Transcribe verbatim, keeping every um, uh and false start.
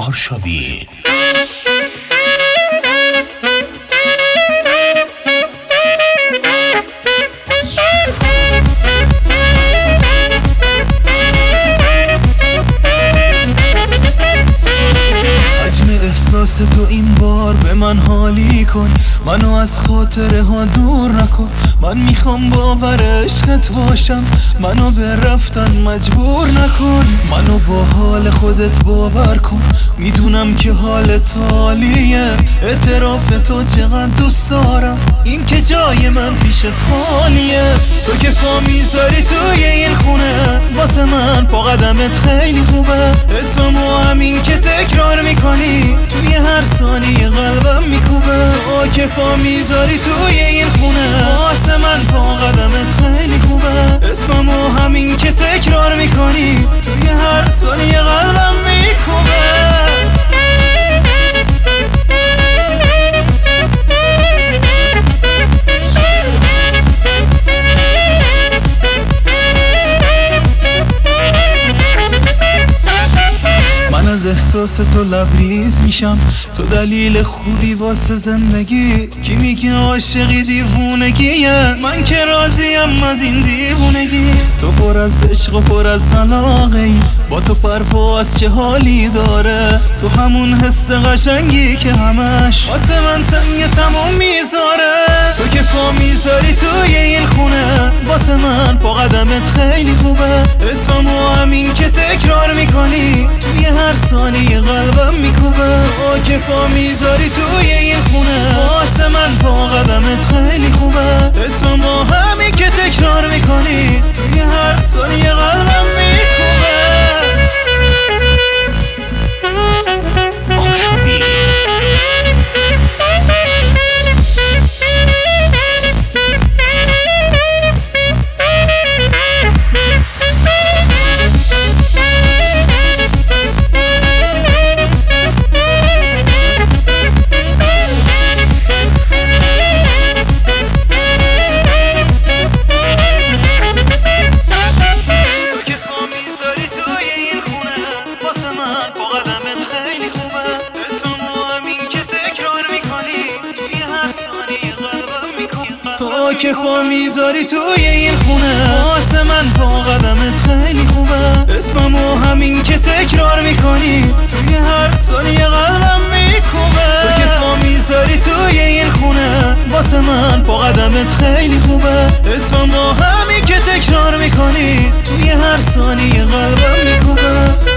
آرشاوین. احساس تو این بار به من حالی کن، منو از خاطره ها دور نکن. من میخوام باور عشقت باشم، منو به رفتن مجبور نکن. منو با حال خودت باور کن، میدونم که حالت عالیه. اعتراف تو چقدر دوست دارم، این که جای من پیشت خالیه. تو که پا میذاری توی این خونه، واسه من پا قدمت خیلی خوبه. اسممو همین که تکرار میکنی، توی هر ثانیه قلبم میکوبه. تو که پا میذاری توی این خونه، واسه من پا قدمت خیلی خوبه. اسممو همین که تکرار میکنی، توی هر ثانیه قلبم میکوبه. از احساس تو لبریز میشم، تو دلیل خوبی واسه زندگی. کی میگه عاشقی دیوونگیه، من که راضیم از این دیوونگی. تو پر از عشق و پر از علاقه‌ای، با تو پرواز چه حالی داره. تو همون حس قشنگی که همش واسه من سنگ تموم میذاره. تو که پا میذاری توی این خونه، واسه من پا قدمت خیلی خوبه. اسممو همین که تکرار میکنی، توی هر ثانیه قلبم میکوبه. تو که پا میذاری توی این خونه، واسه من پا قدمت خیلی خوبه. اسممو همین که تکرار میکنی، توی هر ثانیه قلبم میکوبه. تو که پا میذاری توی این خونه، واسه من پا قدمت خیلی خوبه. اسممو همین که تکرار میکنی، توی هر ثانیه قلبم میکوبه. تو که پا میذاری توی این خونه، واسه من پا قدمت خیلی خوبه. اسممو همین که تکرار میکنی، توی هر ثانیه قلبم میکوبه.